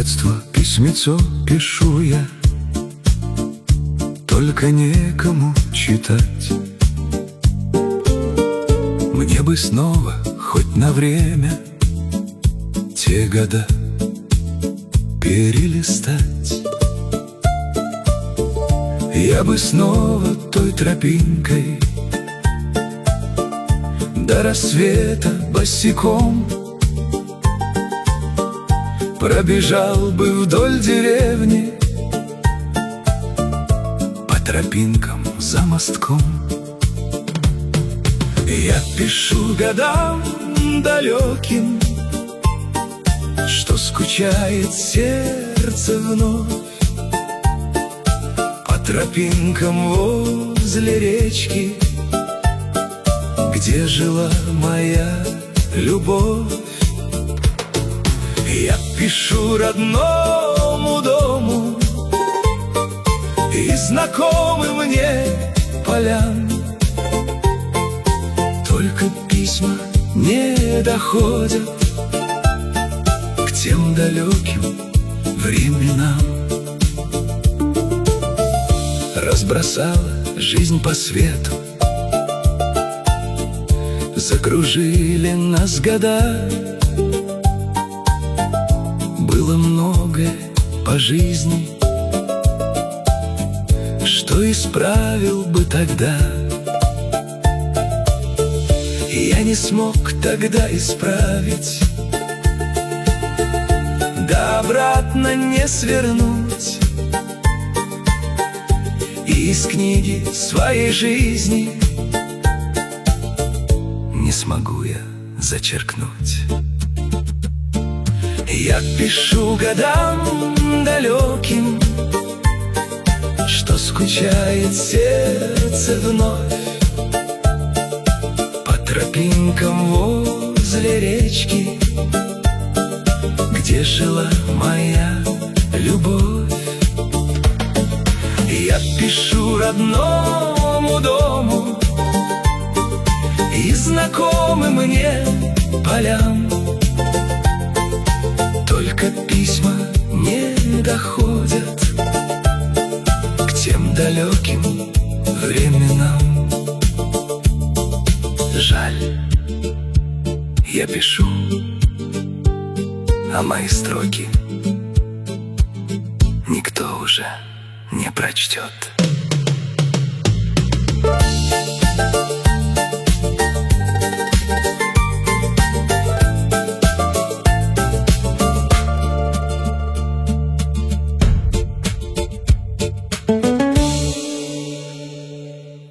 детства письмецо пишу я, только некому читать. Мне бы снова, хоть на время, те года перелистать. Я бы снова той тропинкой до рассвета босиком пробежал бы вдоль деревни, по тропинкам за мостком. Я пишу годам далеким, что скучает сердце вновь, по тропинкам возле речки, где жила моя любовь. Я пишу родному дому и знакомым мне полям, только письма не доходят к тем далеким временам. Разбросала жизнь по свету, закружили нас года. Было многое по жизни, что исправил бы тогда. Я не смог тогда исправить, да обратно не свернуть, и из книги своей жизни не смогу я зачеркнуть. Я пишу годам далеким, что скучает сердце вновь, по тропинкам возле речки, где жила моя любовь. Я пишу родному дому и знакомым мне полям, только письма не доходят к тем далеким временам. Жаль, я пишу, а мои строки никто уже не прочтет.